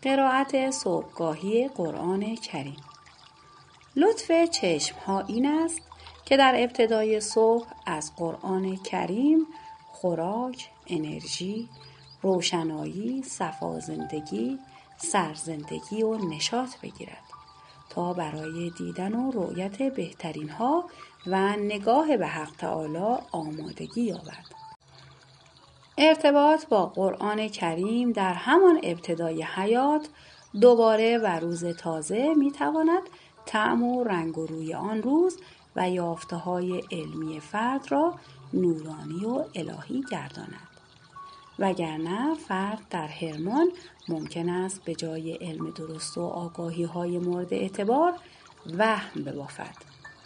قرائت صبحگاهی قرآن کریم. لطف چشم‌ها این است که در ابتدای صبح از قرآن کریم خوراک، انرژی، روشنایی، صفا زندگی، سرزندگی و نشاط بگیرد تا برای دیدن و رؤیت بهترین ها و نگاه به حق تعالی آمادگی یابد. ارتباط با قرآن کریم در همان ابتدای حیات دوباره و روز تازه میتواند طعم و رنگ و روی آن روز و یافته‌های علمی فرد را نورانی و الهی گرداند. وگرنه فرد در حرمان ممکن است به جای علم درست و آگاهی‌های مورد اعتبار وهم ببافد.